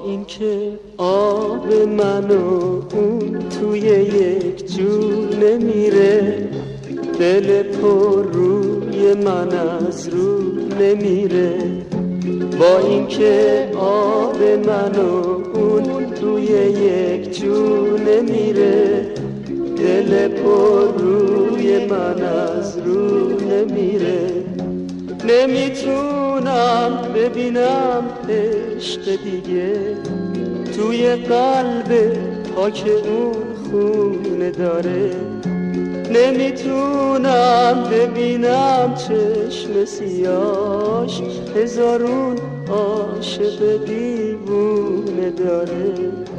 اینکه آب من و اون توی یک جو نمیره، دل پر روی من از رو نمیره. با اینکه آب من و اون توی یک جو نمیره، دل پر روی من از رو نمیره. نمیتونم ببینم عشق دیگه توی قلب پاک اون خونه داره. نمیتونم ببینم چشم سیاش هزارون عاشق دیوونه داره.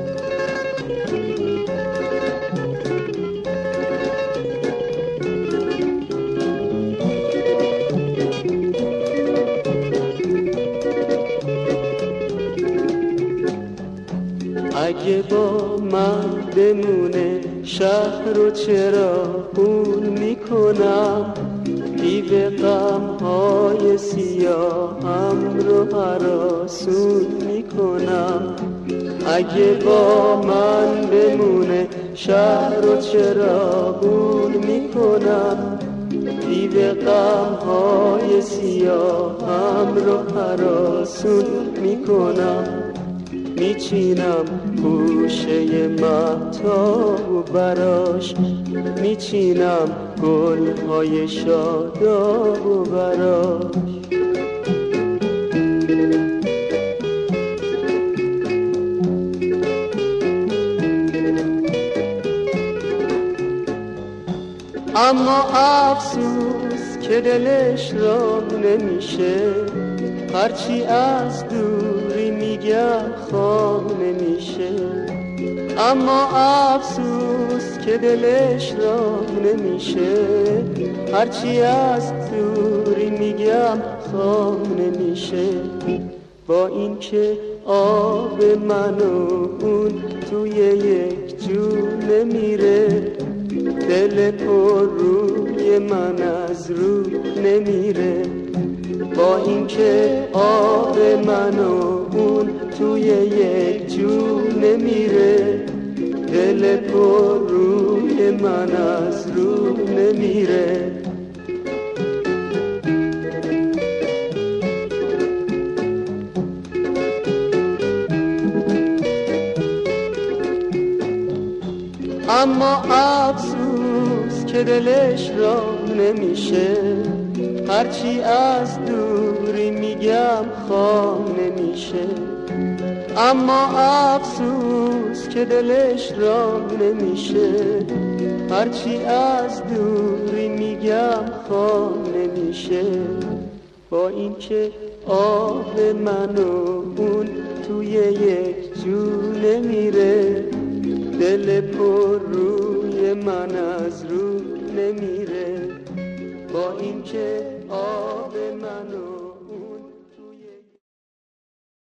اگه با من بمونه شهر رو چراغون میکنم، دیو غم‌های سیاهم رو هراسون میکنم. اگه با من بمونه شهر رو چراغون میکنم، دیو غم‌های سیاهم رو هراسون میکنم. میچینم گوشه مهتاب و براش، میچینم گلهای شاداب و براش. اما افسوس که دلش را نمیشه، هرچی از دوری میگم خام نمیشه. اما افسوس که دلش را نمیشه، هرچی از دوری میگم خام نمیشه. با اینکه آب من و اون توی یک جو نمیره، دل پر روی من از رو نمیره. با اینکه آب من و اون توی یک جو نمیره، دل پر روی من از رو نمیره. اما افسوس که دلش را نمیشه، هرچی از دوری میگم خام نمیشه. اما افسوس که دلش را نمیشه، هرچی از دوری میگم خام نمیشه. با اینکه آب من و اون توی یک جو نمیره، دل پر روی من از رو نمیره. با اینکه